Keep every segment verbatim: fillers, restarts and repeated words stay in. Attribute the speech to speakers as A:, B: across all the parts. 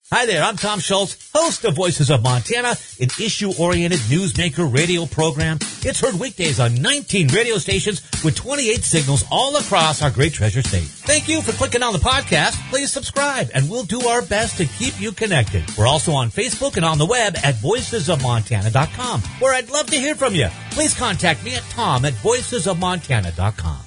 A: Hi there, I'm Tom Schultz, host of Voices of Montana, an issue-oriented newsmaker radio program. It's heard weekdays on nineteen radio stations with twenty-eight signals all across our great treasure state. Thank you for clicking on the podcast. Please subscribe, and we'll do our best to keep you connected. We're also on Facebook and on the web at voices of montana dot com, where I'd love to hear from you. Please contact me at tom at voices of montana dot com.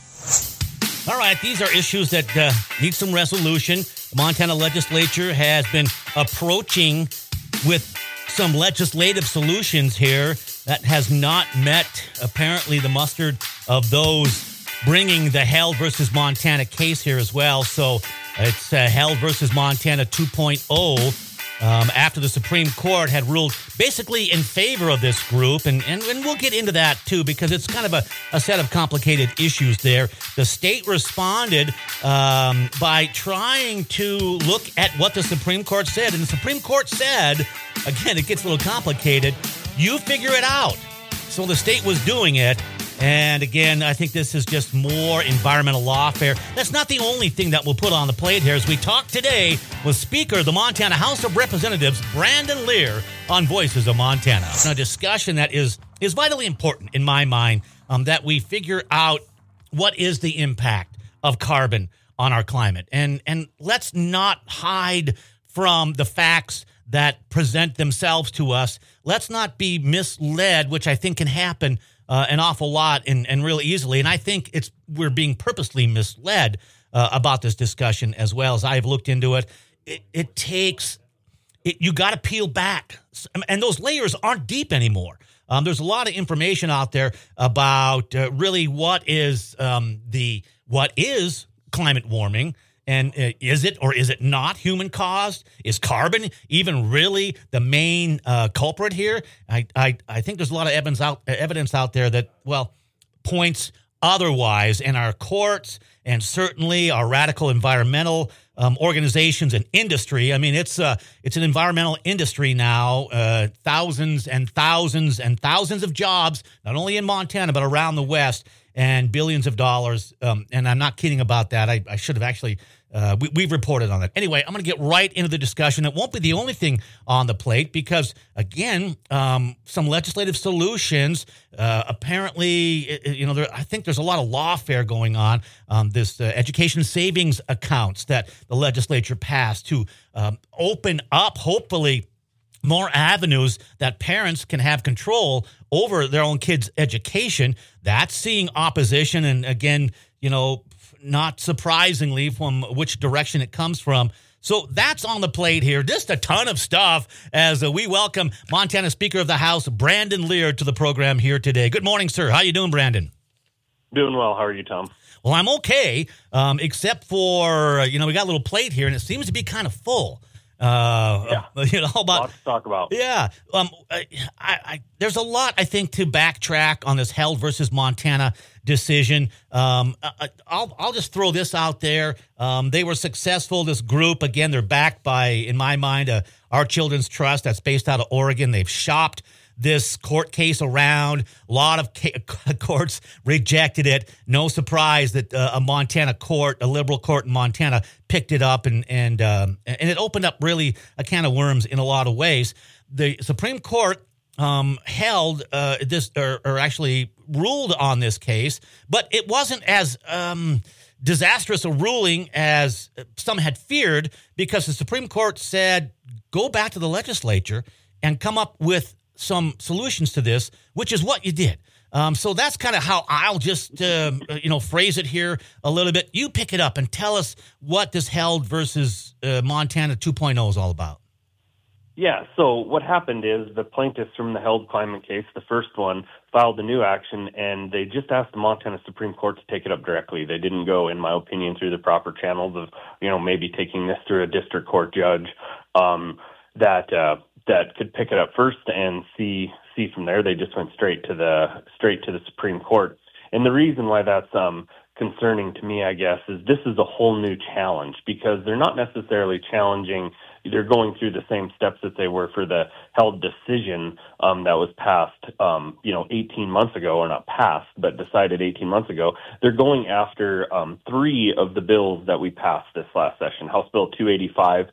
A: All right, these are issues that uh, need some resolution. The Montana legislature has been approaching with some legislative solutions here that has not met, apparently, the mustard of those bringing the Held versus Montana case here as well. So it's uh, Held versus Montana two point oh. Um, after the Supreme Court had ruled basically in favor of this group, and, and, and we'll get into that too, because it's kind of a, a set of complicated issues there. The state responded um, by trying to look at what the Supreme Court said, and the Supreme Court said, again, it gets a little complicated, you figure it out. So the state was doing it. And again, I think this is just more environmental lawfare. That's not the only thing that we'll put on the plate here as we talk today with Speaker of the Montana House of Representatives, Brandon Lehr, on Voices of Montana. A discussion that is, is vitally important in my mind, um, that we figure out what is the impact of carbon on our climate. And, and let's not hide from the facts that present themselves to us. Let's not be misled, which I think can happen Uh, an awful lot and, and really easily. And I think it's we're being purposely misled uh, about this discussion as well. As I've looked into it, it, it takes, it, you got to peel back. And those layers aren't deep anymore. Um, there's a lot of information out there about uh, really what is um, the, what is climate warming. And uh, is it or is it not human caused? Is carbon even really the main uh, culprit here? I, I I think there's a lot of evidence out evidence out there that, well, points otherwise. And our courts and certainly our radical environmental um, organizations and industry. I mean, it's uh, it's an environmental industry now. Uh, thousands and thousands and thousands of jobs, not only in Montana but around the West. And billions of dollars, um, and I'm not kidding about that. I, I should have actually, uh, we, we've reported on that. Anyway, I'm going to get right into the discussion. It won't be the only thing on the plate because, again, um, some legislative solutions, uh, apparently, you know, there, I think there's a lot of lawfare going on. Um, this uh, education savings accounts that the legislature passed to um, open up, hopefully, more avenues that parents can have control over their own kids' education. That's seeing opposition. And again, you know, not surprisingly from which direction it comes from. So that's on the plate here. Just a ton of stuff as uh, we welcome Montana Speaker of the House, Brandon Lehr, to the program here today. Good morning, sir. How you doing, Brandon?
B: Doing well. How are you, Tom?
A: Well, I'm okay, um, except for, you know, we got a little plate here, and it seems to be kind of full. Uh,
B: yeah.
A: You know, about
B: lots to talk about.
A: Yeah. Um, I, I, there's a lot, I think, to backtrack on this Held versus Montana decision. Um, I, I'll, I'll just throw this out there. Um, they were successful. This group, again, they're backed by, in my mind, uh, Our Children's Trust that's based out of Oregon. They've shopped this court case around. A lot of ca- courts rejected it. No surprise that uh, a Montana court, a liberal court in Montana, picked it up, and and um, and it opened up really a can of worms in a lot of ways. The Supreme Court um, held uh, this, or, or actually ruled on this case, but it wasn't as um, disastrous a ruling as some had feared, because the Supreme Court said, go back to the legislature and come up with some solutions to this, which is what you did. Um, so that's kind of how I'll just, uh, you know, phrase it here a little bit. You pick it up and tell us what this Held versus uh, Montana two point oh is all about.
B: Yeah, so what happened is the plaintiffs from the Held climate case, the first one, filed a new action, and they just asked the Montana Supreme Court to take it up directly. They didn't go, in my opinion, through the proper channels of, you know, maybe taking this through a district court judge um, that uh, that could pick it up first and see see from there. They just went straight to the straight to the Supreme Court. And the reason why that's um, concerning to me, I guess, is this is a whole new challenge, because they're not necessarily challenging. They're going through the same steps that they were for the Held decision um, that was passed, um, you know, eighteen months ago, or not passed, but decided eighteen months ago. They're going after um, three of the bills that we passed this last session. House Bill two eighty-five,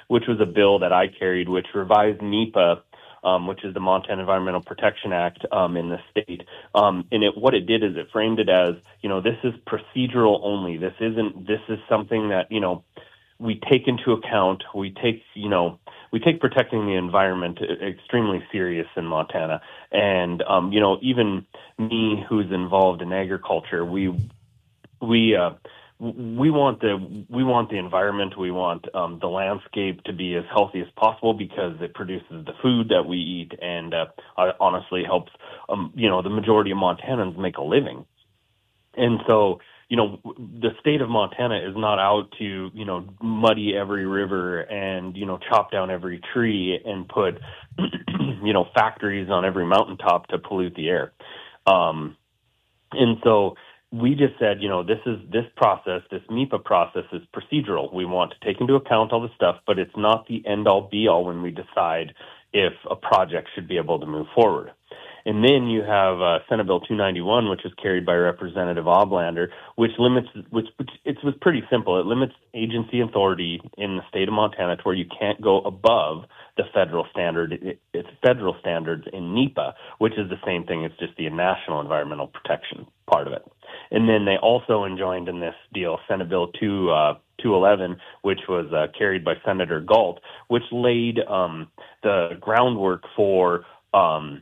B: which was a bill that I carried, which revised NEPA, um, which is the Montana Environmental Protection Act um, in the state. Um, and it, what it did is it framed it as, you know, this is procedural only. This isn't, this is something that, you know, we take into account. We take, you know, we take protecting the environment extremely serious in Montana. And, um, you know, even me who's involved in agriculture, we, we, uh, we want the, we want the environment. We want, um, the landscape to be as healthy as possible because it produces the food that we eat and, uh, honestly helps, um, you know, the majority of Montanans make a living. And so, you know, the state of Montana is not out to, you know, muddy every river and, you know, chop down every tree and put, you know, factories on every mountaintop to pollute the air. Um, and so we just said, you know, this is this process, this NEPA process is procedural. We want to take into account all the stuff, but it's not the end all be all when we decide if a project should be able to move forward. And then you have uh, Senate Bill two ninety-one, which is carried by Representative Oblander, which limits, which, which it was pretty simple. It limits agency authority in the state of Montana to where you can't go above the federal standard. It, it's federal standards in NEPA, which is the same thing. It's just the National Environmental Protection part of it. And then they also enjoined in this deal Senate Bill two eleven, which was uh, carried by Senator Galt, which laid um, the groundwork for um,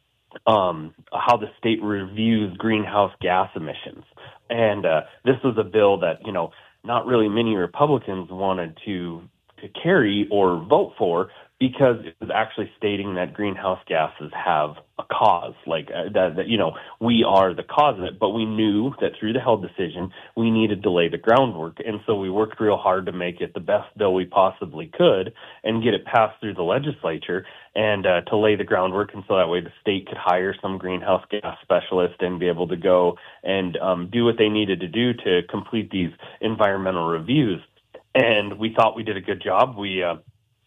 B: um, how the state reviews greenhouse gas emissions. And uh, this was a bill that, you know, not really many Republicans wanted to to carry or vote for because it was actually stating that greenhouse gases have a cause, like uh, that, that, you know, we are the cause of it. But we knew that through the Held decision, we needed to lay the groundwork. And so we worked real hard to make it the best bill we possibly could and get it passed through the legislature and uh, to lay the groundwork. And so that way the state could hire some greenhouse gas specialist and be able to go and um, do what they needed to do to complete these environmental reviews. And we thought we did a good job. We uh,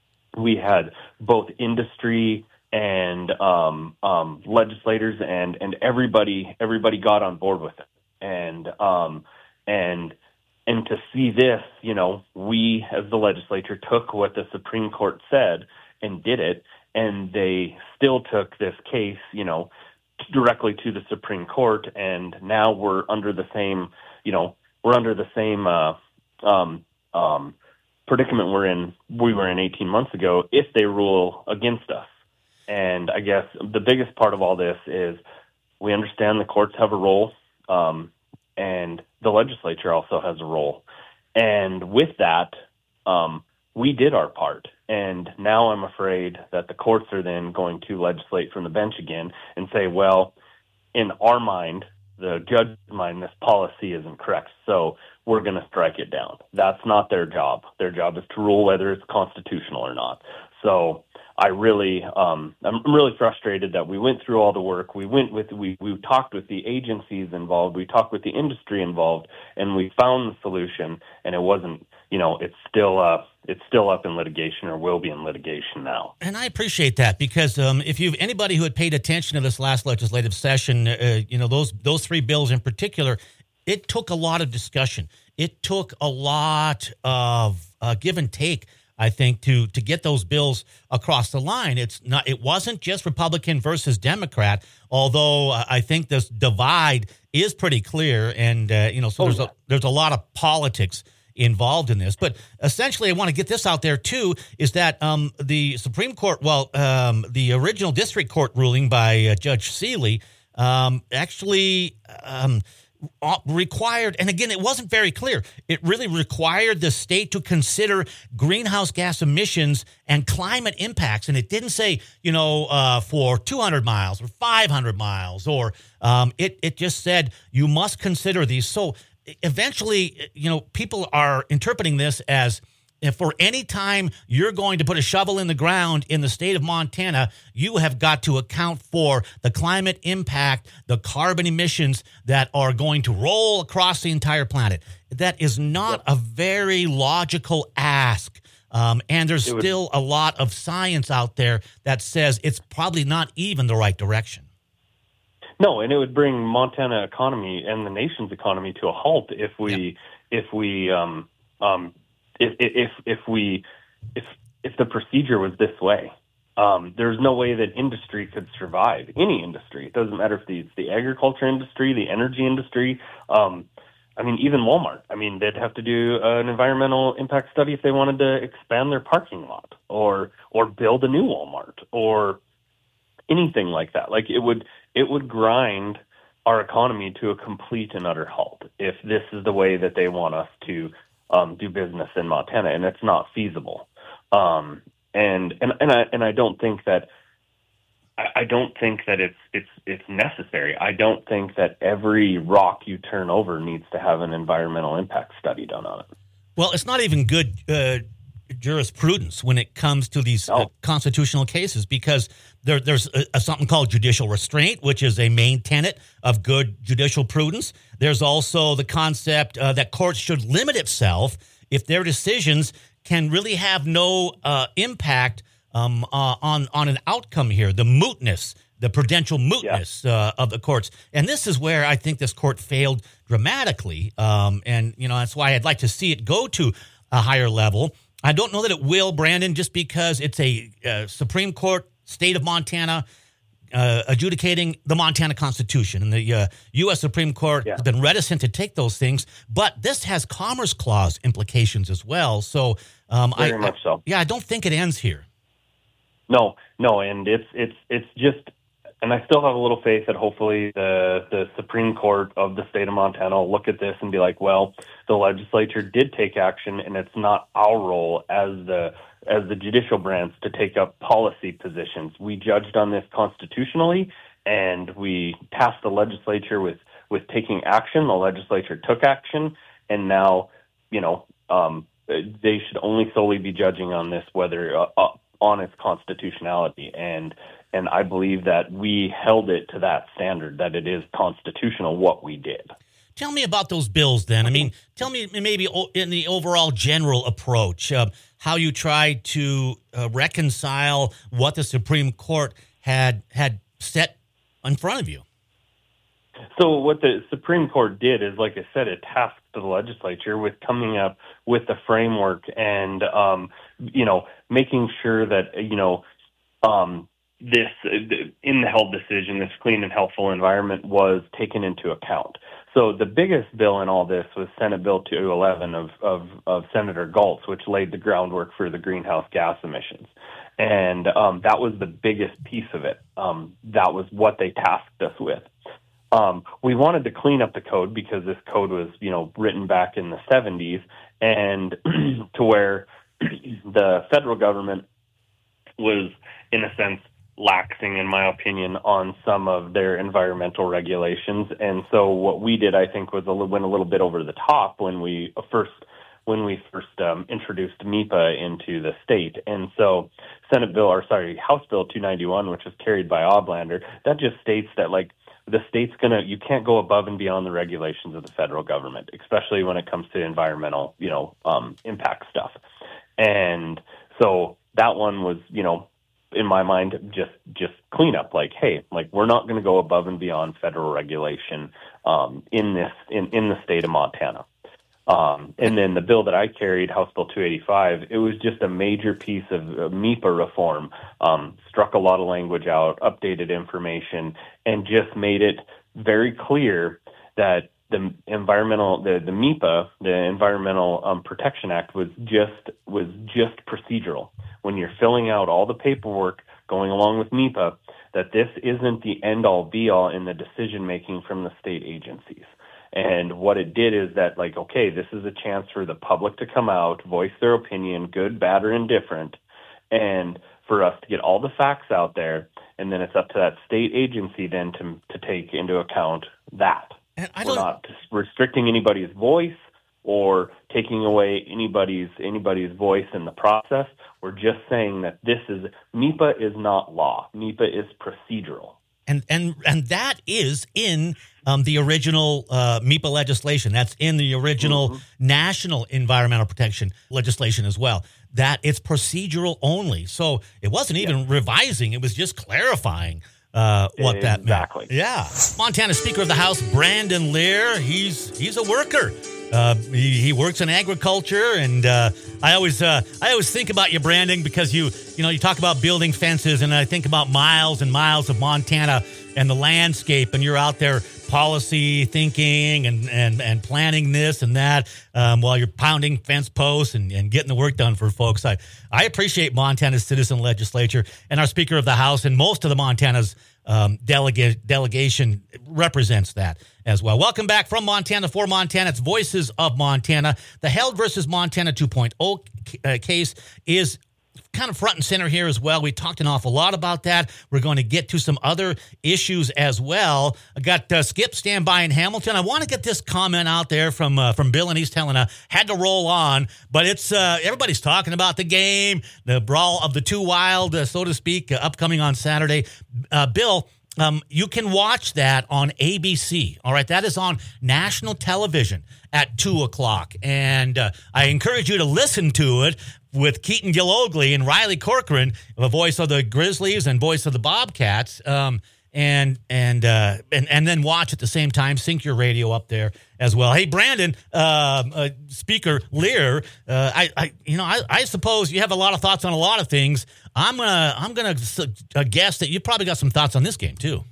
B: we had both industry and um, um, legislators and, and everybody everybody got on board with it. And um, and and to see this, you know, we as the legislature took what the Supreme Court said and did it, and they still took this case, you know, directly to the Supreme Court, and now we're under the same, you know, we're under the same. Uh, um, Um, predicament we're in, we were in eighteen months ago, if they rule against us. And I guess the biggest part of all this is we understand the courts have a role, um, and the legislature also has a role. And with that, um, we did our part. And now I'm afraid that the courts are then going to legislate from the bench again and say, well, in our mind, the judge's mind, this policy isn't correct, so we're going to strike it down. That's not their job. Their job is to rule whether it's constitutional or not. So I really, um, I'm really frustrated that we went through all the work. We went with, we, we talked with the agencies involved. We talked with the industry involved, and we found the solution. And it wasn't, you know, it's still, uh, it's still up in litigation or will be in litigation now.
A: And I appreciate that because um, if you've anybody who had paid attention to this last legislative session, uh, you know, those those three bills in particular, it took a lot of discussion. It took a lot of uh, give and take, I think, to to get those bills across the line. It's not. It wasn't just Republican versus Democrat, although uh, I think this divide is pretty clear, and uh, you know, so oh, there's a there's a lot of politics involved in this. But essentially, I want to get this out there too: is that um, the Supreme Court, well, um, the original district court ruling by uh, Judge Seeley, um, actually. Um, required, and again, it wasn't very clear. It really required the state to consider greenhouse gas emissions and climate impacts. And it didn't say, you know, uh, for two hundred miles or five hundred miles, or um, it, it just said you must consider these. So eventually, you know, people are interpreting this as if for any time you're going to put a shovel in the ground in the state of Montana, you have got to account for the climate impact, the carbon emissions that are going to roll across the entire planet. That is not yep. a very logical ask. Um, and there's would, still a lot of science out there that says it's probably not even the right direction.
B: No, and it would bring Montana economy and the nation's economy to a halt if we, yep. if we, um, um, If, if if we if if the procedure was this way. Um, there's no way that industry could survive, any industry. It doesn't matter if it's the agriculture industry, the energy industry. Um, I mean, even Walmart. I mean, they'd have to do an environmental impact study if they wanted to expand their parking lot or or build a new Walmart or anything like that. Like it would it would grind our economy to a complete and utter halt if this is the way that they want us to um, do business in Montana, and it's not feasible. Um, And and and I and I don't think that I, I don't think that it's it's it's necessary. I don't think that every rock you turn over needs to have an environmental impact study done on it.
A: Well, it's not even good uh, jurisprudence when it comes to these no. uh, constitutional cases, because there, there's a, a, something called judicial restraint, which is a main tenet of good judicial prudence. There's also the concept uh, that courts should limit itself if their decisions can really have no uh, impact um, uh, on on an outcome here, the mootness, the prudential mootness yeah. uh, of the courts. And this is where I think this court failed dramatically. Um, and, you know, that's why I'd like to see it go to a higher level. I don't know that it will, Brandon, just because it's a uh, Supreme Court, state of Montana, Uh, adjudicating the Montana Constitution, and the uh, U S Supreme Court yeah. has been reticent to take those things. But this has Commerce Clause implications as well. So, um,
B: very
A: I,
B: much so.
A: Yeah, I don't think it ends here.
B: No, no, and it's it's it's just, and I still have a little faith that hopefully the the Supreme Court of the state of Montana will look at this and be like, well, the legislature did take action, and it's not our role as the as the judicial branch to take up policy positions. We judged on this constitutionally, and we tasked the legislature with, with taking action. The legislature took action, and now, you know, um, they should only solely be judging on this, whether uh, uh, on its constitutionality. And and I believe that we held it to that standard, that it is constitutional what we did.
A: Tell me about those bills then. I mean, tell me maybe in the overall general approach, uh, how you try to uh, reconcile what the Supreme Court had had set in front of you.
B: So what the Supreme Court did is, like I said, it tasked the legislature with coming up with the framework and, um, you know, making sure that, you know, um, this, in the held decision, this clean and healthful environment was taken into account. So the biggest bill in all this was Senate Bill two eleven of, of, of Senator Galtz, which laid the groundwork for the greenhouse gas emissions. And um, that was the biggest piece of it. Um, that was what they tasked us with. Um, we wanted to clean up the code because this code was, you know, written back in the seventies, and to where the federal government was, in a sense, laxing, in my opinion, on some of their environmental regulations. And so what we did, I think, was a little, went a little bit over the top when we first when we first um, introduced M I P A into the state. And so Senate Bill, or sorry, House Bill two ninety-one, which was carried by Oblander, that just states that, like, the state's gonna, you can't go above and beyond the regulations of the federal government, especially when it comes to environmental, you know, um, impact stuff. And so that one was, you know, in my mind, just just cleanup. Like, hey, like we're not going to go above and beyond federal regulation um, in this in, in the state of Montana. Um, and then the bill that I carried, House Bill two eighty-five, it was just a major piece of uh, M I P A reform, um, struck a lot of language out, updated information, and just made it very clear that the environmental, the, the M I P A, the Environmental um, Protection Act, was just was just procedural. When you're filling out all the paperwork going along with M I P A, that this isn't the end-all, be-all in the decision-making from the state agencies. And what it did is that, like, okay, this is a chance for the public to come out, voice their opinion, good, bad, or indifferent, and for us to get all the facts out there, and then it's up to that state agency then to to take into account that.
A: And I
B: We're
A: don't...
B: not restricting anybody's voice or taking away anybody's anybody's voice in the process. We're just saying that this is, M I P A is not law. M I P A is procedural.
A: And and and that is in um, the original uh, M I P A legislation. That's in the original mm-hmm. National Environmental Protection legislation as well. That it's procedural only. So it wasn't even yeah. revising. It was just clarifying uh, what
B: exactly.
A: that meant.
B: Exactly.
A: Yeah. Montana Speaker of the House, Brandon Lehr, he's he's a worker. Uh, he, he works in agriculture, and uh, I always uh, I always think about you, Brandon, because you you know you talk about building fences, and I think about miles and miles of Montana and the landscape, and you're out there policy thinking and and, and planning this and that um, while you're pounding fence posts and, and getting the work done for folks. I, I appreciate Montana's citizen legislature and our Speaker of the House, and most of the Montana's um, delegate, delegation represents that as well. Welcome back from Montana for Montana. It's Voices of Montana. The Held versus Montana two point oh uh, case is kind of front and center here as well. We talked an awful lot about that. We're going to get to some other issues as well. I got uh, Skip standby in Hamilton. I want to get this comment out there from uh, from Bill in East Helena. Had to roll on, but it's uh, everybody's talking about the game, the brawl of the two wild, uh, so to speak, uh, upcoming on Saturday. Uh, Bill, um, you can watch that on A B C. All right, that is on national television at two o'clock, and uh, I encourage you to listen to it with Keaton Gillogly and Riley Corcoran, the voice of the Grizzlies and voice of the Bobcats, um, and and uh, and and then watch at the same time. Sync your radio up there as well. Hey, Brandon, uh, uh, Speaker Lear, uh, I, I you know I, I suppose you have a lot of thoughts on a lot of things. I'm gonna I'm gonna uh, guess that you probably got some thoughts on this game too.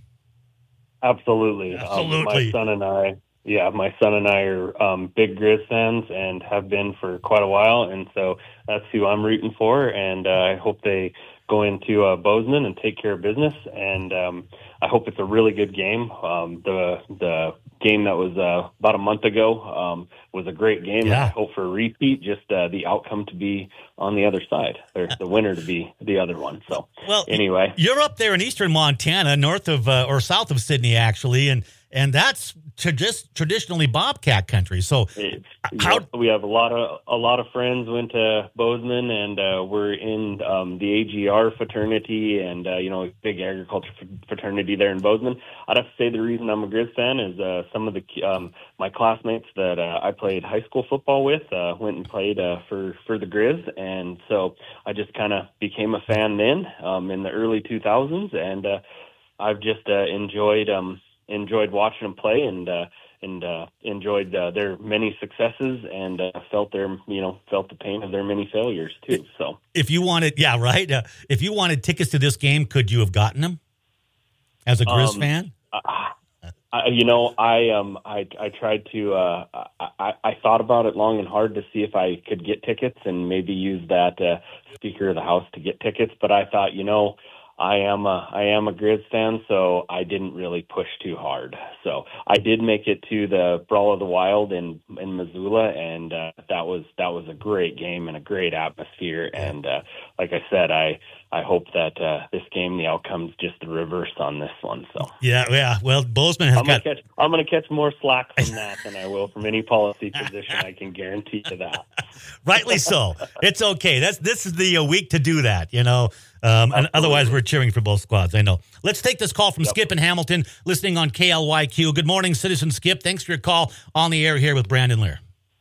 B: Absolutely,
A: absolutely.
B: Um, my son and I. Yeah, my son and I are um, big Grizz fans and have been for quite a while, and so that's who I'm rooting for, and uh, I hope they go into uh, Bozeman and take care of business, and um, I hope it's a really good game. Um, the the game that was uh, about a month ago um, was a great game,
A: yeah.
B: and I hope for a repeat, just uh, the outcome to be on the other side, or the winner to be the other one. So,
A: well,
B: anyway.
A: You're up there in eastern Montana, north of, uh, or south of Sydney, actually, and And that's to just traditionally Bobcat country. So
B: it's,
A: how
B: yeah, we have a lot of a lot of friends went to Bozeman, and uh, we're in um, the A G R fraternity, and uh, you know, big agriculture fraternity there in Bozeman. I'd have to say the reason I'm a Grizz fan is uh, some of the um, my classmates that uh, I played high school football with uh, went and played uh, for for the Grizz, and so I just kind of became a fan then um, in the early two thousands, and uh, I've just uh, enjoyed. Um, enjoyed watching them play, and uh, and uh, enjoyed uh, their many successes, and uh, felt their you know felt the pain of their many failures too. So
A: if you wanted, yeah, right. Uh, if you wanted tickets to this game, could you have gotten them as a Grizz
B: um,
A: fan?
B: I, I, you know, I um I I tried to uh, I I thought about it long and hard to see if I could get tickets and maybe use that uh, Speaker of the House to get tickets, but I thought, you know. I am a I am a Grizz fan, so I didn't really push too hard. So I did make it to the Brawl of the Wild in in Missoula, and uh, that was that was a great game and a great atmosphere. And uh, like I said, I I hope that uh, this game, the outcome's just the reverse on this one. So
A: yeah, yeah. Well, Bozeman has
B: I'm
A: got.
B: Gonna catch, I'm going to catch more slack from that than I will from any policy position. I can guarantee you that.
A: Rightly so. It's okay. That's this is the uh, week to do that. You know. Um, and otherwise, we're cheering for both squads. I know. Let's take this call from yep. Skip in Hamilton, listening on K L Y Q. Good morning, Citizen Skip. Thanks for your call on the air here with Brandon Lear.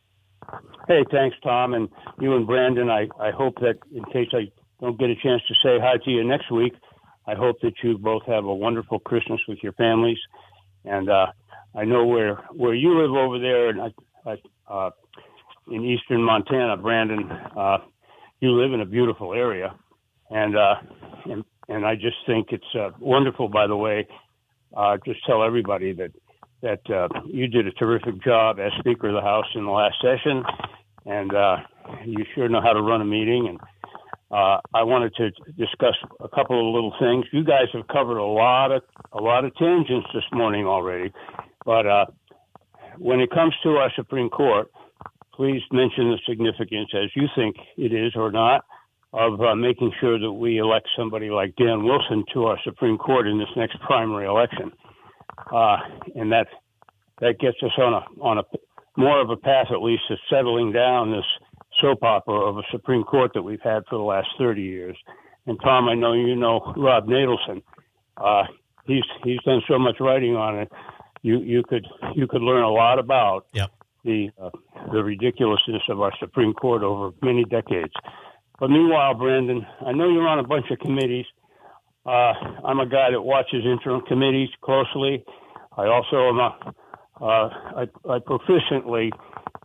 C: Hey, thanks, Tom. And you and Brandon, I, I hope that in case I don't get a chance to say hi to you next week, I hope that you both have a wonderful Christmas with your families. And uh, I know where, where you live over there and I, I, uh, in eastern Montana, Brandon, uh, you live in a beautiful area. And, uh, and and I just think it's uh, wonderful, by the way. Uh, just tell everybody that that uh, you did a terrific job as Speaker of the House in the last session, and uh, you sure know how to run a meeting. And uh, I wanted to discuss a couple of little things. You guys have covered a lot of a lot of tangents this morning already, but uh, when it comes to our Supreme Court, please mention the significance, as you think it is or not, of uh, making sure that we elect somebody like Dan Wilson to our Supreme Court in this next primary election, uh, and that that gets us on a on a more of a path, at least, to settling down this soap opera of a Supreme Court that we've had for the last thirty years. And Tom, I know you know Rob Nadelson. Uh, he's he's done so much writing on it. You you could you could learn a lot about
A: yep.
C: the uh, the ridiculousness of our Supreme Court over many decades. But meanwhile, Brandon, I know you're on a bunch of committees. Uh, I'm a guy that watches interim committees closely. I also am a, uh, I, I proficiently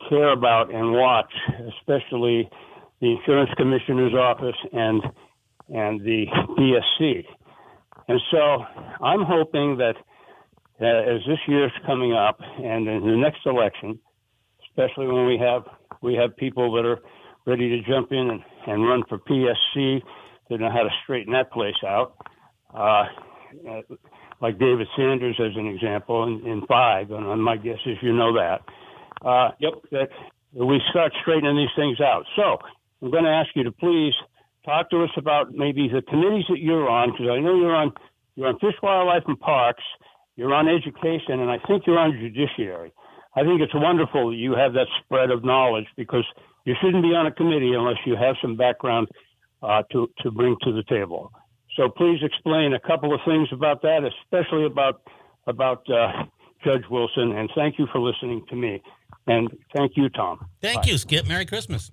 C: care about and watch, especially the Insurance Commissioner's Office and and the D S C. And so I'm hoping that uh, as this year's coming up and in the next election, especially when we have we have people that are ready to jump in and, and run for P S C, they know how to straighten that place out. Uh, uh, like David Sanders as an example in, in five, and my guess is you know that. Uh, yep, that we start straightening these things out. So I'm going to ask you to please talk to us about maybe the committees that you're on, because I know you're on you're on Fish, Wildlife, and Parks, you're on Education, and I think you're on Judiciary. I think it's wonderful that you have that spread of knowledge, because you shouldn't be on a committee unless you have some background uh, to, to bring to the table. So please explain a couple of things about that, especially about about uh, Judge Wilson, and thank you for listening to me. And thank you, Tom.
A: Thank
C: Bye.
A: you, Skip. Merry Christmas.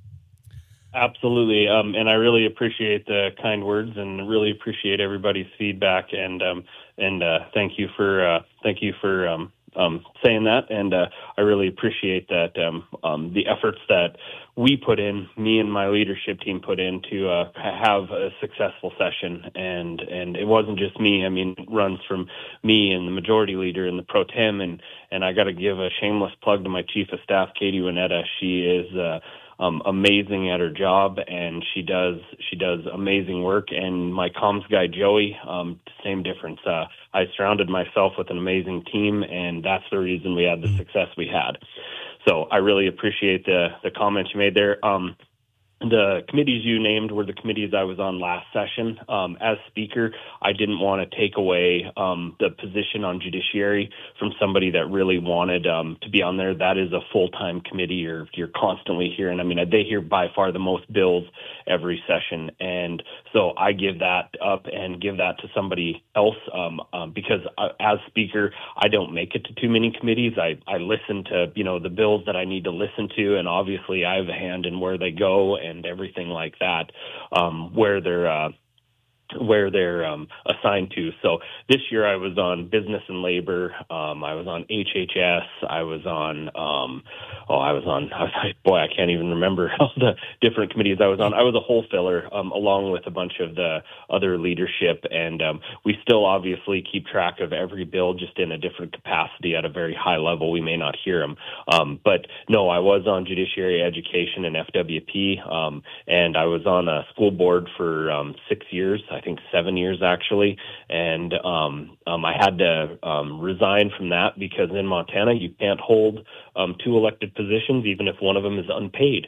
B: Absolutely, um, and I really appreciate the kind words, and really appreciate everybody's feedback. And um, and uh, thank you for uh, thank you for um, um, saying that. And uh, I really appreciate that um, um, the efforts that we put in, me and my leadership team put in to uh, have a successful session. And and it wasn't just me. I mean, it runs from me and the majority leader and the pro tem. And and I got to give a shameless plug to my chief of staff, Katie Winetta. She is. Uh, Um, amazing at her job, and she does she does amazing work. And my comms guy Joey, um, same difference. Uh, I surrounded myself with an amazing team, and that's the reason we had the success we had. So I really appreciate the the comments you made there. Um, The committees you named were the committees I was on last session. Um, as Speaker, I didn't want to take away um, the position on Judiciary from somebody that really wanted um, to be on there. That is a full-time committee. You're, you're constantly hearing. I mean, they hear by far the most bills every session. And so I give that up and give that to somebody else um, um, because I, as Speaker, I don't make it to too many committees. I, I listen to, you know, the bills that I need to listen to, and obviously I have a hand in where they go and and everything like that, um, where they're uh, where they're um, assigned to. So this year I was on Business and Labor. Um, I was on H H S. I was on, um, oh, I was on, I was, boy, I can't even remember all the different committees I was on. I was a whole filler um, along with a bunch of the other leadership. And um, we still obviously keep track of every bill just in a different capacity at a very high level. We may not hear them. Um, but no, I was on Judiciary, Education, and F W P. Um, and I was on a school board for um, six years. I think seven years actually, and um, um, I had to um, resign from that because in Montana you can't hold um, two elected positions even if one of them is unpaid.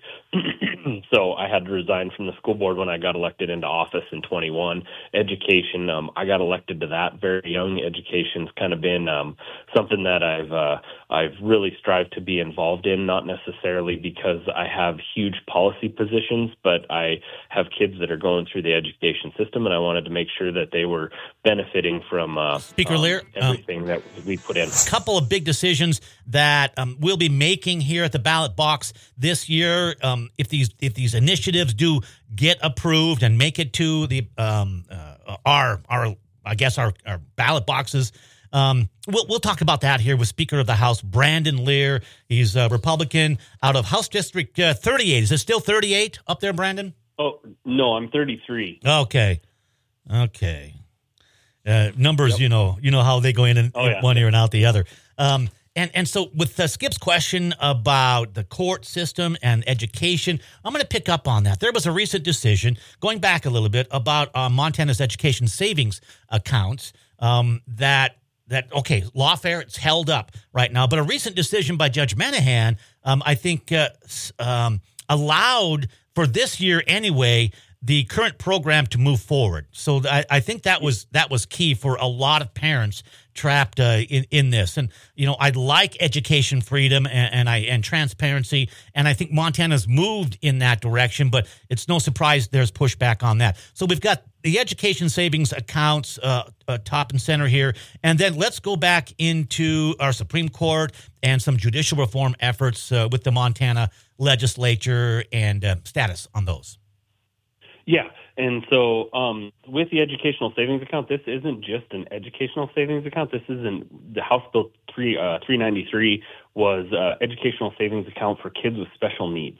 B: So I had to resign from the school board when I got elected into office in twenty-one. Education, um, I got elected to that very young. Education's kind of been um, something that I've uh, I've really strived to be involved in, not necessarily because I have huge policy positions, but I have kids that are going through the education system, and I wanted to make sure that they were benefiting from uh,
A: Speaker
B: um,
A: Lear,
B: everything
A: um,
B: that we put in.
A: A couple of big decisions that um, we'll be making here at the ballot box this year. Um, if these if these initiatives do get approved and make it to the um, uh, our our I guess our, our ballot boxes. Um, we'll, we'll talk about that here with Speaker of the House, Brandon Lear. He's a Republican out of House District uh, thirty-eight. Is it still thirty-eight up there, Brandon?
B: Oh, no, I'm thirty-three.
A: Okay. Okay. Uh, numbers, yep. you know, you know how they go in, and,
B: oh,
A: in
B: yeah.
A: one ear and out the other. Um, and, and so with uh, Skip's question about the court system and education, I'm going to pick up on that. There was a recent decision, going back a little bit, about uh, Montana's education savings accounts um, that That, okay, lawfare, it's held up right now. But a recent decision by Judge Menahan, um, I think, uh, um, allowed for this year anyway, the current program to move forward. So I, I think that was that was key for a lot of parents trapped uh, in, in this. And, you know, I'd like education freedom and, and I and transparency. And I think Montana's moved in that direction, but it's no surprise there's pushback on that. So we've got the education savings accounts uh, uh, top and center here. And then let's go back into our Supreme Court and some judicial reform efforts uh, with the Montana legislature and uh, status on those.
B: Yeah. And so um, with the educational savings account, this isn't just an educational savings account. This isn't the House Bill three, uh, three ninety-three was uh, educational savings account for kids with special needs.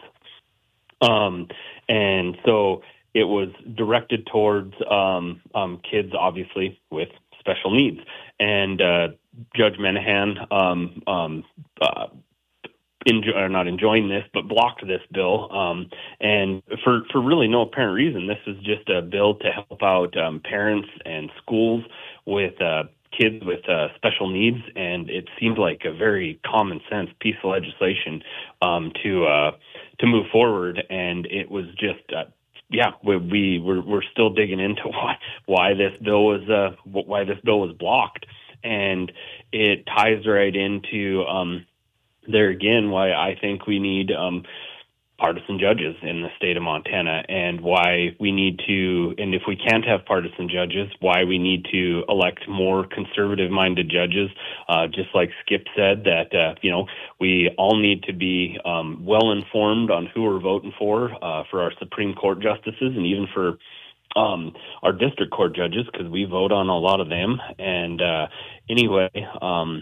B: Um, and so it was directed towards um, um, kids, obviously, with special needs. And uh, Judge Menahan um, um, uh, Enjoy, or not enjoying this, but blocked this bill, um, and for, for really no apparent reason. This is just a bill to help out um, parents and schools with uh, kids with uh, special needs, and it seemed like a very common sense piece of legislation um, to uh, to move forward. And it was just, uh, yeah, we, we we're, we're still digging into why why this bill was uh, why this bill was blocked, and it ties right into. Um, There again, why I think we need um, partisan judges in the state of Montana, and why we need to, and if we can't have partisan judges, why we need to elect more conservative-minded judges. Uh, just like Skip said, that uh, you know we all need to be um, well informed on who we're voting for uh, for our Supreme Court justices, and even for um, our district court judges, because we vote on a lot of them. And uh, anyway. Um,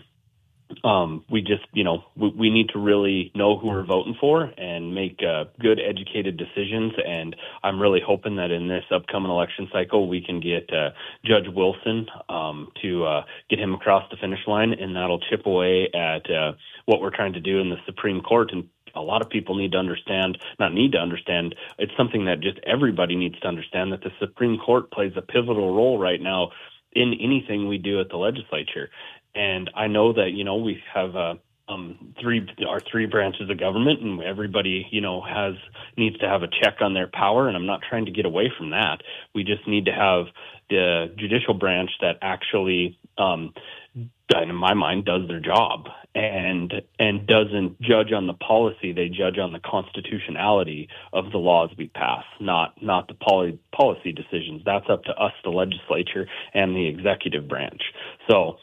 B: Um, we just, you know, we, we need to really know who we're voting for and make uh, good, educated decisions. And I'm really hoping that in this upcoming election cycle, we can get uh, Judge Wilson um, to uh, get him across the finish line, and that'll chip away at uh, what we're trying to do in the Supreme Court. And a lot of people need to understand, not need to understand, it's something that just everybody needs to understand, that the Supreme Court plays a pivotal role right now in anything we do at the legislature. And I know that, you know, we have uh, um, three our three branches of government, and everybody, you know, has needs to have a check on their power. And I'm not trying to get away from that. We just need to have the judicial branch that actually, um, in my mind, does their job and and doesn't judge on the policy. They judge on the constitutionality of the laws we pass, not not the poly, policy decisions. That's up to us, the legislature, and the executive branch. So.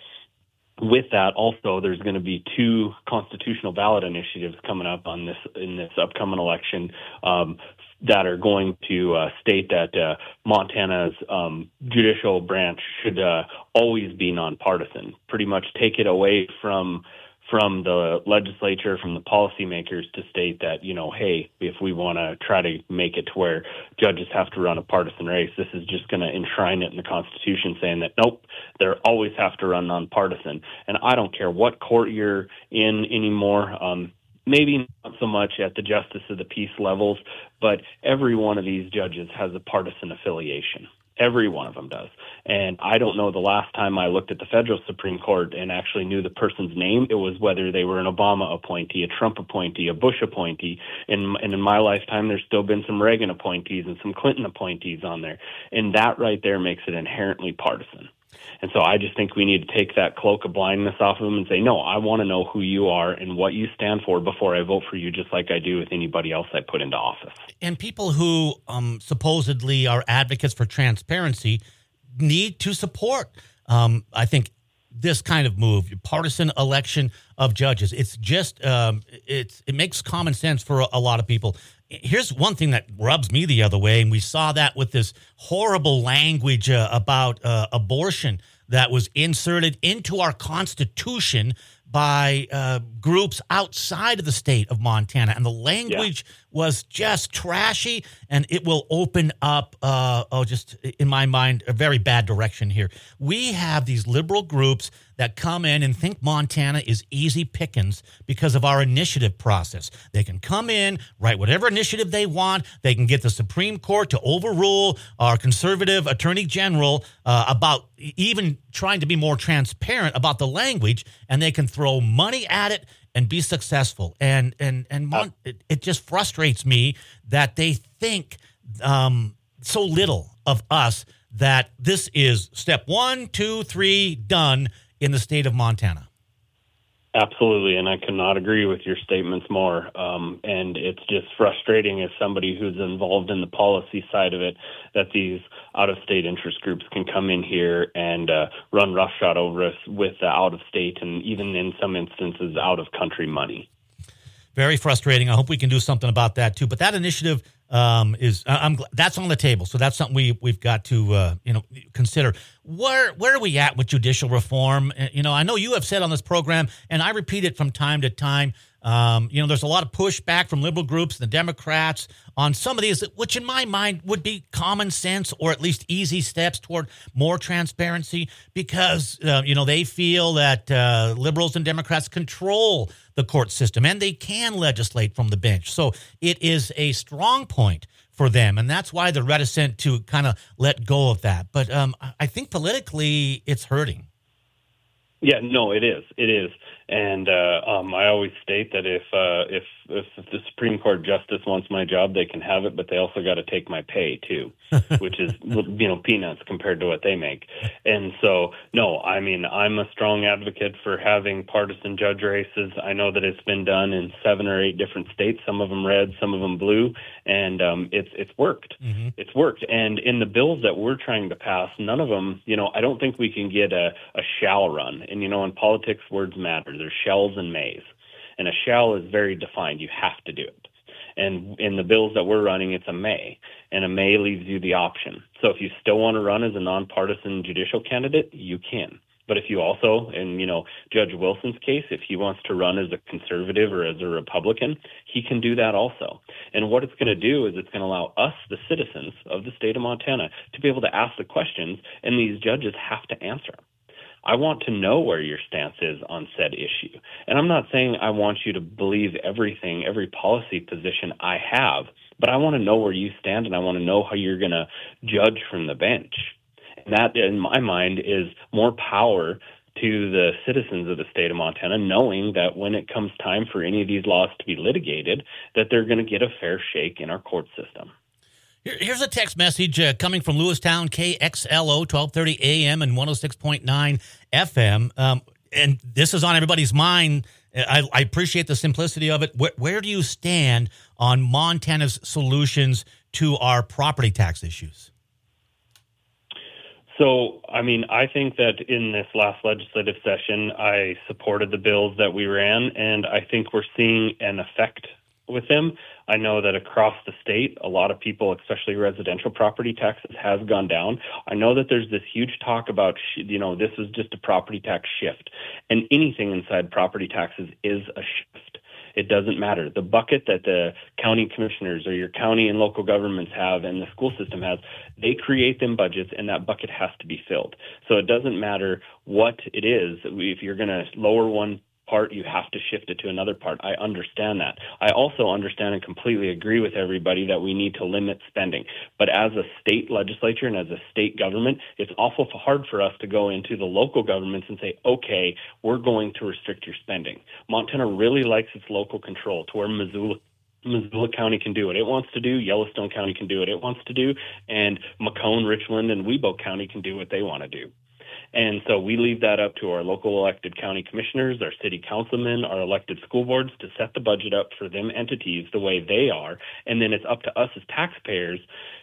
B: With that, also, there's going to be two constitutional ballot initiatives coming up on this in this upcoming election um, that are going to uh, state that uh, Montana's um, judicial branch should uh, always be nonpartisan. Pretty much take it away from from the legislature, from the policymakers, to state that, you know, hey, if we want to try to make it to where judges have to run a partisan race, this is just going to enshrine it in the Constitution, saying that, nope, they always have to run nonpartisan. And I don't care what court you're in anymore, um, maybe not so much at the justice of the peace levels, but every one of these judges has a partisan affiliation. Every one of them does. And I don't know the last time I looked at the federal Supreme Court and actually knew the person's name. It was whether they were an Obama appointee, a Trump appointee, a Bush appointee. And, and in my lifetime, there's still been some Reagan appointees and some Clinton appointees on there. And that right there makes it inherently partisan. And so I just think we need to take that cloak of blindness off of them and say, no, I want to know who you are and what you stand for before I vote for you, just like I do with anybody else I put into office.
A: And people who um, supposedly are advocates for transparency need to support, um, I think, this kind of move, partisan election of judges. It's just, um, it's it makes common sense for a, a lot of people. Here's one thing that rubs me the other way, and we saw that with this horrible language uh, about uh, abortion that was inserted into our Constitution by uh, groups outside of the state of Montana. And the language yeah. was just trashy, and it will open up, uh, oh, just in my mind, a very bad direction here. We have these liberal groups that come in and think Montana is easy pickings because of our initiative process. They can come in, write whatever initiative they want. They can get the Supreme Court to overrule our conservative attorney general uh, about even trying to be more transparent about the language, and they can throw money at it and be successful. And and and Mon- it, it just frustrates me that they think um, so little of us, that this is step one, two, three, done in the state of Montana.
B: Absolutely, and I could not agree with your statements more. Um, and it's just frustrating as somebody who's involved in the policy side of it, that these out-of-state interest groups can come in here and uh, run roughshod over us with the out-of-state and even in some instances out-of-country money.
A: Very frustrating. I hope we can do something about that too. But that initiative um, is I'm gl- that's on the table. So that's something we we've got to uh, you know consider. Where where are we at with judicial reform? Uh, You know, I know you have said on this program, and I repeat it from time to time. Um, you know, there's a lot of pushback from liberal groups and the Democrats on some of these, which in my mind would be common sense or at least easy steps toward more transparency, because, uh, you know, they feel that uh, liberals and Democrats control the court system and they can legislate from the bench. So it is a strong point for them, and that's why they're reticent to kind of let go of that. But um, I think politically it's hurting.
B: Yeah, no, it is. It is. And uh, um, I always state that if, uh, if if if the Supreme Court justice wants my job, they can have it, but they also got to take my pay too, which is you know peanuts compared to what they make. And so, no, I mean I'm a strong advocate for having partisan judge races. I know that it's been done in seven or eight different states, some of them red, some of them blue, and um, it's it's worked. Mm-hmm. It's worked. And in the bills that we're trying to pass, none of them, you know, I don't think we can get a, a shall run. And you know, in politics, words matter. There's shells and mays. And a shall is very defined. You have to do it. And in the bills that we're running, it's a may. And a may leaves you the option. So if you still want to run as a nonpartisan judicial candidate, you can. But if you also, in you know Judge Wilson's case, if he wants to run as a conservative or as a Republican, he can do that also. And what it's going to do is it's going to allow us, the citizens of the state of Montana, to be able to ask the questions, and these judges have to answer them. I want to know where your stance is on said issue. And I'm not saying I want you to believe everything, every policy position I have, but I want to know where you stand, and I want to know how you're going to judge from the bench. And that, in my mind, is more power to the citizens of the state of Montana, knowing that when it comes time for any of these laws to be litigated, that they're going to get a fair shake in our court system.
A: Here's a text message uh, coming from Lewistown, K X L O, twelve thirty A M and one oh six point nine F M. Um, and this is on everybody's mind. I, I appreciate the simplicity of it. Where, where do you stand on Montana's solutions to our property tax issues?
B: So, I mean, I think that in this last legislative session, I supported the bills that we ran, and I think we're seeing an effect with them. I know that across the state, a lot of people, especially residential property taxes, has gone down. I know that there's this huge talk about, you know, this is just a property tax shift, and anything inside property taxes is a shift. It doesn't matter. The bucket that the county commissioners or your county and local governments have and the school system has, they create them budgets, and that bucket has to be filled. So it doesn't matter what it is. If you're going to lower one part, you have to shift it to another part. I understand that. I also understand and completely agree with everybody that we need to limit spending. But as a state legislature and as a state government, it's awful hard for us to go into the local governments and say, okay, we're going to restrict your spending. Montana really likes its local control to where Missoula Missoula County can do it. It wants to do. Yellowstone County can do it. It wants to do. And Macomb, Richland, and Webo County can do what they want to do. And so we leave that up to our local elected county commissioners, our city councilmen, our elected school boards to set the budget up for them entities the way they are. And then it's up to us as taxpayers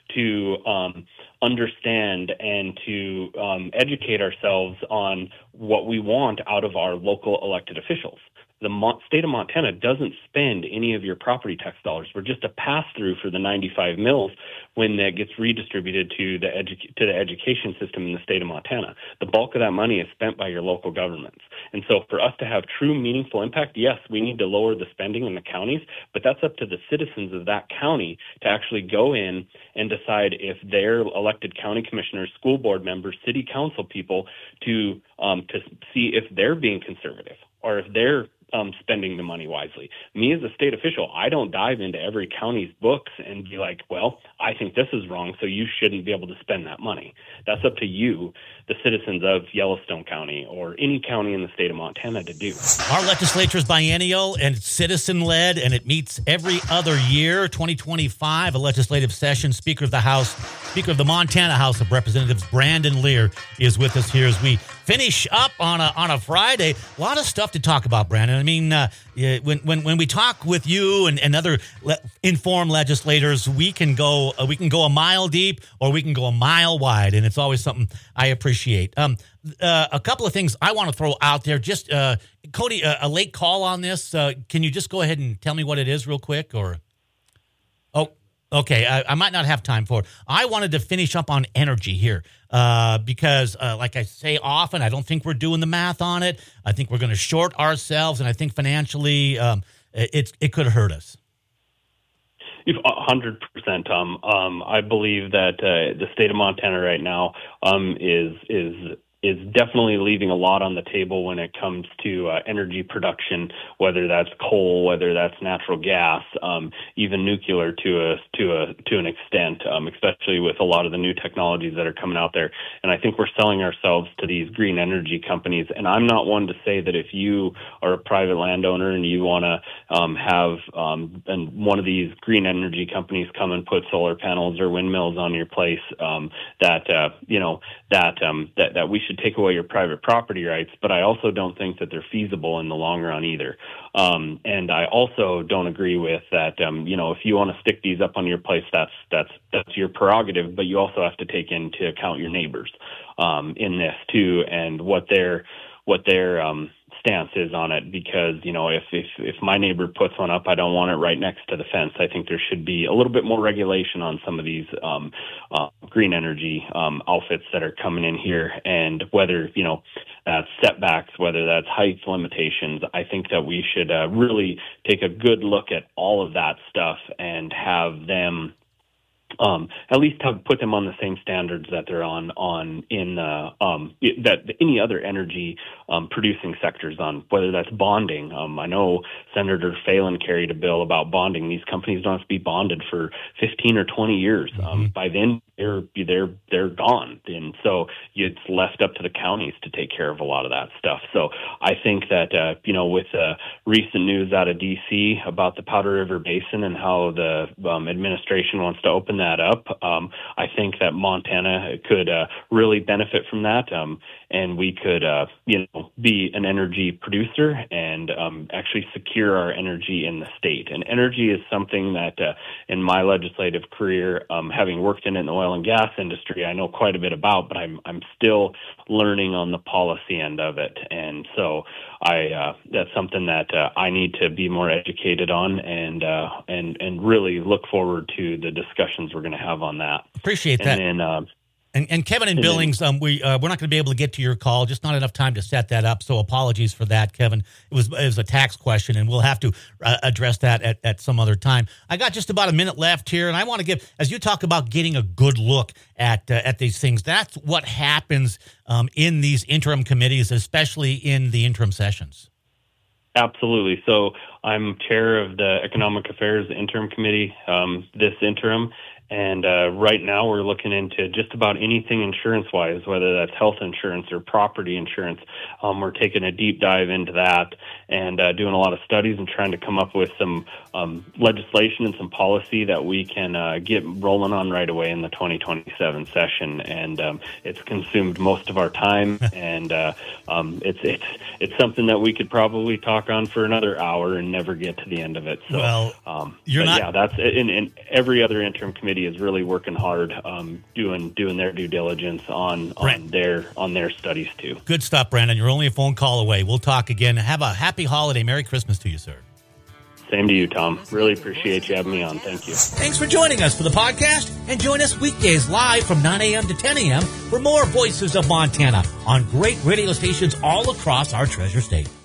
B: to um, understand and to um, educate ourselves on what we want out of our local elected officials. The Mo- state of Montana doesn't spend any of your property tax dollars. We're just a pass-through for the ninety-five mills when that gets redistributed to the edu- to the education system in the state of Montana. The bulk of that money is spent by your local governments. And so for us to have true meaningful impact, yes, we need to lower the spending in the counties, but that's up to the citizens of that county to actually go in and decide if their elected county commissioners, school board members, city council people to um, to see if they're being conservative or if they're Um, spending the money wisely. Me as a state official, I don't dive into every county's books and be like, well, I think this is wrong, so you shouldn't be able to spend that money. That's up to you, the citizens of Yellowstone County or any county in the state of Montana, to do.
A: Our legislature is biennial and citizen-led, and it meets every other year. twenty twenty-five, a legislative session. Speaker of the House, Speaker of the Montana House of Representatives, Brandon Lear, is with us here as we finish up on a on a Friday. A lot of stuff to talk about, Brandon. I mean, uh, when when when we talk with you and, and other le- informed legislators, we can go uh, we can go a mile deep or we can go a mile wide, and it's always something I appreciate. Um, uh, a couple of things I want to throw out there. Just uh, Cody, uh, a late call on this. Uh, can you just go ahead and tell me what it is real quick? Or oh, Okay, I, I might not have time for it. I wanted to finish up on energy here uh, because, uh, like I say often, I don't think we're doing the math on it. I think we're going to short ourselves, and I think financially um, it, it could hurt us.
B: one hundred percent, Tom. Um, I believe that uh, the state of Montana right now um, is is is definitely leaving a lot on the table when it comes to uh, energy production, whether that's coal, whether that's natural gas, um, even nuclear to a to a to an extent, um, especially with a lot of the new technologies that are coming out there. And I think we're selling ourselves to these green energy companies. And I'm not one to say that if you are a private landowner and you want to um, have um, and one of these green energy companies come and put solar panels or windmills on your place, um, that uh, you know that um, that that we should take away your private property rights, but I also don't think that they're feasible in the long run either. Um, and I also don't agree with that. Um, you know, if you want to stick these up on your place, that's that's that's your prerogative. But you also have to take into account your neighbors um, in this too, and what their what their um, stance is on it. Because you know, if if if my neighbor puts one up, I don't want it right next to the fence. I think there should be a little bit more regulation on some of these um, uh, green energy um, outfits that are coming in here, and whether you know that's setbacks, whether that's height limitations. I think that we should uh, really take a good look at all of that stuff and have them. Um, at least have put them on the same standards that they're on on in uh, um, that any other energy um, producing sectors on, whether that's bonding. Um, I know Senator Phelan carried a bill about bonding. These companies don't have to be bonded for fifteen or twenty years. Mm-hmm. Um, by then, they're they're they're gone, and so it's left up to the counties to take care of a lot of that stuff. So I think that uh, you know, with uh, recent news out of D C about the Powder River Basin and how the um, administration wants to open that up, um, I think that Montana could uh, really benefit from that, um, and we could, uh, you know, be an energy producer and um, actually secure our energy in the state. And energy is something that, uh, in my legislative career, um, having worked in it in the oil and gas industry, I know quite a bit about, but I'm I'm still learning on the policy end of it, and so I uh, that's something that uh, I need to be more educated on, and uh, and and really look forward to the discussions we're going to have on that.
A: Appreciate that.
B: And then, uh,
A: and, and Kevin in Billings, um, we uh, we're not going to be able to get to your call. Just not enough time to set that up. So apologies for that, Kevin. It was it was a tax question, and we'll have to uh, address that at, at some other time. I got just about a minute left here, and I want to give, as you talk about getting a good look at uh, at these things. That's what happens um, in these interim committees, especially in the interim sessions.
B: Absolutely. So I'm chair of the Economic Affairs Interim Committee um, this interim. And uh, right now we're looking into just about anything insurance-wise, whether that's health insurance or property insurance. Um, we're taking a deep dive into that and uh, doing a lot of studies and trying to come up with some um, legislation and some policy that we can uh, get rolling on right away in the twenty twenty-seven session. And um, it's consumed most of our time, and uh, um, it's it's it's something that we could probably talk on for another hour and never get to the end of it. So,
A: well,
B: um,
A: you're not.
B: Yeah, that's in, in every other interim committee is really working hard, um, doing doing their due diligence on on their on their studies too.
A: Good stuff, Brandon. You're only a phone call away. We'll talk again. Have a happy holiday. Merry Christmas to you, sir.
B: Same to you, Tom. Really appreciate you having me on. Thank you.
A: Thanks for joining us for the podcast, and join us weekdays live from nine a.m. to ten a.m. for more Voices of Montana on great radio stations all across our treasure state.